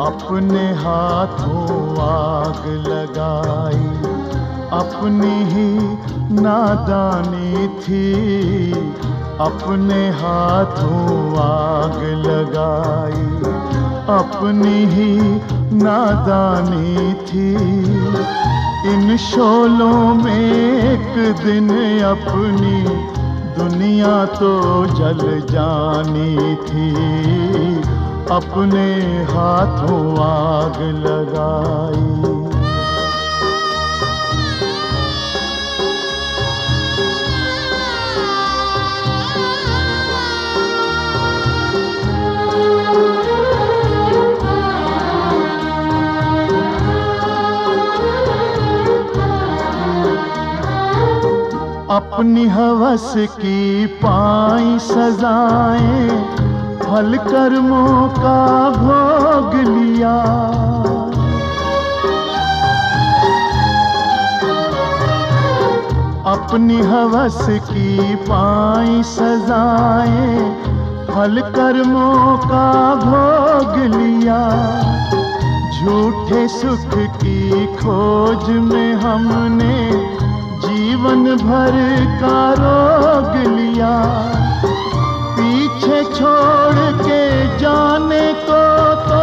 अपने हाथों आग लगाई, अपनी ही नादानी थी। अपने हाथों आग लगाई, अपनी ही नादानी थी। इन शोलों में एक दिन अपनी दुनिया तो जल जानी थी। अपने हाथों आग लगाई। अपनी हवस की पाई सजाएं, फल कर्मों का भोग लिया। अपनी हवस की पाई सजाएं, फल कर्मों का भोग लिया। झूठे सुख की खोज में हमने जीवन भर का रोग लिया। पीछे छोड़ के जाने को तो,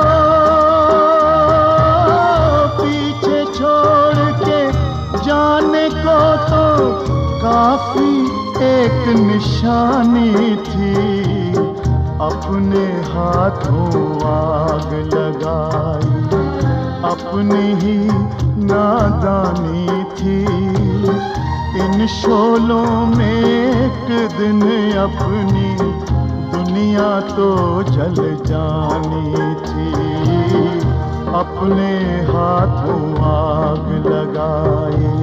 पीछे छोड़ के जाने को तो काफी एक निशानी थी। अपने हाथों आग लगाई, अपनी ही नादानी थी। इन शोलों में एक दिन अपनी दुनिया तो जल जानी थी। अपने हाथों आग लगाई।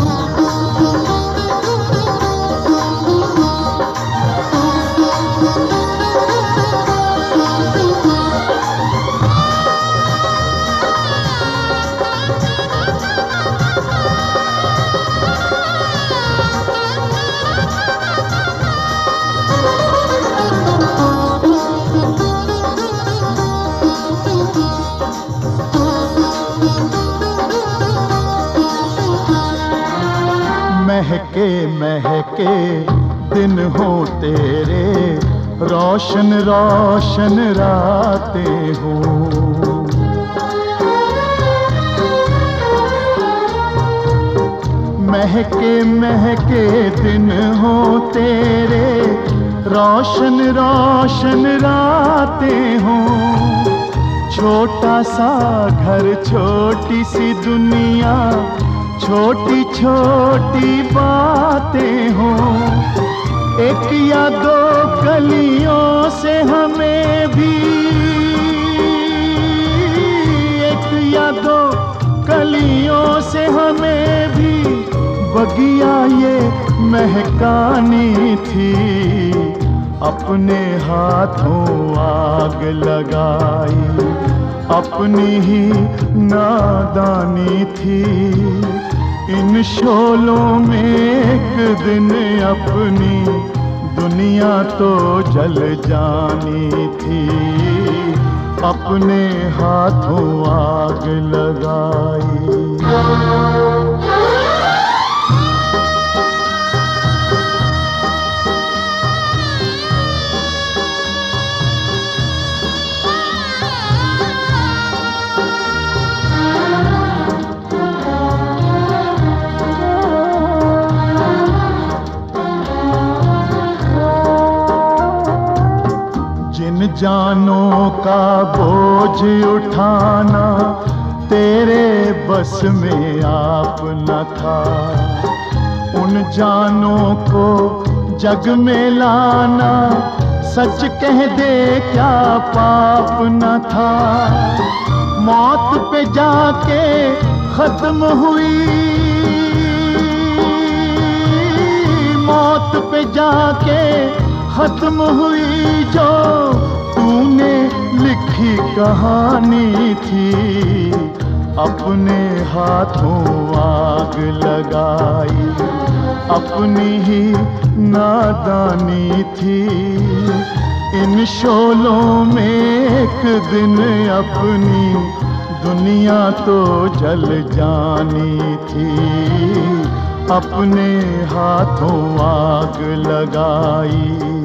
महके महके दिन हो तेरे, रोशन रोशन रातें हो। महके महके दिन हो तेरे, रोशन रोशन रातें हो। छोटा सा घर, छोटी सी दुनिया, छोटी छोटी बातें हो। एक या दो गलियों से हमें भी, एक या दो गलियों से हमें भी बगिया ये महकानी थी। अपने हाथों आग लगाई, अपनी ही नादानी थी। इन शोलों में एक दिन अपनी दुनिया तो जल जानी थी। अपने हाथों आग लगाई। जानों का बोझ उठाना तेरे बस में आप न था। उन जानों को जग में लाना सच कह दे क्या पाप न था। मौत पे जाके खत्म हुई, मौत पे जाके खत्म हुई जो तूने लिखी कहानी थी। अपने हाथों आग लगाई, अपनी ही नादानी थी। इन शोलों में एक दिन अपनी दुनिया तो जल जानी थी। अपने हाथों आग लगाई